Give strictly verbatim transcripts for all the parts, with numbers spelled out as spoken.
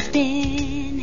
spinning.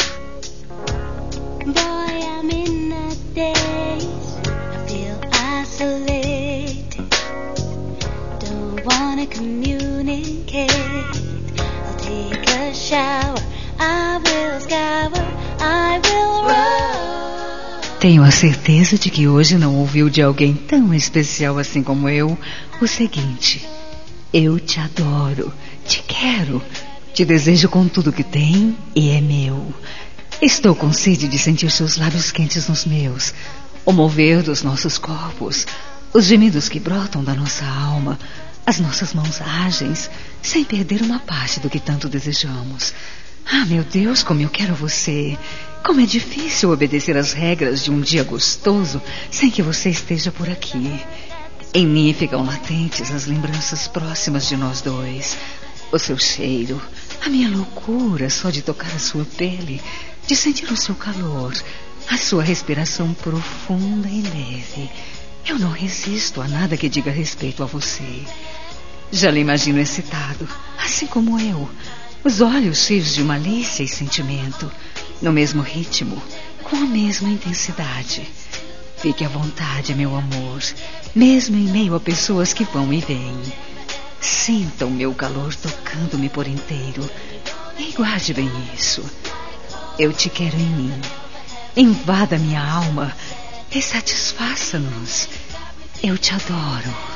Boy, I'm in a daze. I feel isolated. Don't wanna communicate. I'll take a shower. I will scour. I will run. Tenho a certeza de que hoje não ouviu de alguém tão especial assim como eu o seguinte: eu te adoro, te quero, te desejo com tudo que tem e é meu. Estou com sede de sentir seus lábios quentes nos meus, o mover dos nossos corpos, os gemidos que brotam da nossa alma, as nossas mãos ágeis, sem perder uma parte do que tanto desejamos. Ah, meu Deus, como eu quero você. Como é difícil obedecer às regras de um dia gostoso sem que você esteja por aqui. Em mim ficam latentes as lembranças próximas de nós dois. O seu cheiro, a minha loucura só de tocar a sua pele, de sentir o seu calor, a sua respiração profunda e leve. Eu não resisto a nada que diga respeito a você. Já lhe imagino excitado, assim como eu, os olhos cheios de malícia e sentimento, no mesmo ritmo, com a mesma intensidade. Fique à vontade, meu amor, mesmo em meio a pessoas que vão e vêm. Sinta o meu calor tocando-me por inteiro e guarde bem isso. Eu te quero em mim. Invada minha alma e satisfaça-nos. Eu te adoro.